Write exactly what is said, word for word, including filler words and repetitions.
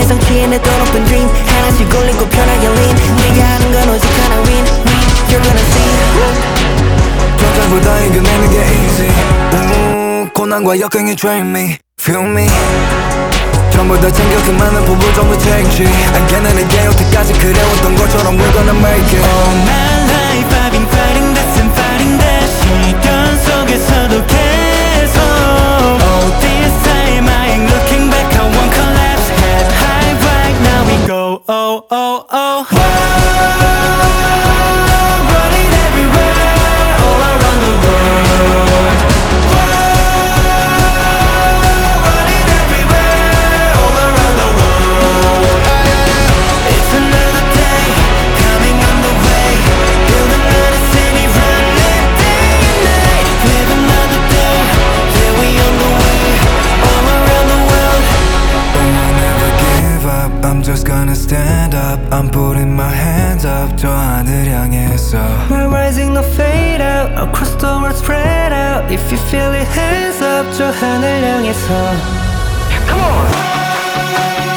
세상 취해 내 돈 없던 dream 하나씩 올리고 편하게 lean 네가 하는 건 오직 하나 win win You're gonna see 전장보다 이겨내는 게 easy 우, 고난과 역경이 drain me feel me 전부 다 챙겨 그 많은 부부 전부 take it 안겨내는 게 여태까지 그래왔던 것처럼 we're gonna make it All my life I've been fighting this and fighting that 시련 속에서도 계속 Oh this time I ain't looking back I won't collapse head high right now we go oh oh oh Running everywhere all around the world Running everywhere all around the world It's another day coming on the way Build another city run it day and night Live another day yeah we on the way all around the world I will never give up I'm just gonna stand up I'm putting my hands up 저 하늘 향해서 We're rising no fade out Across the world spread out If you feel it hands up 저 하늘 향해서 Come on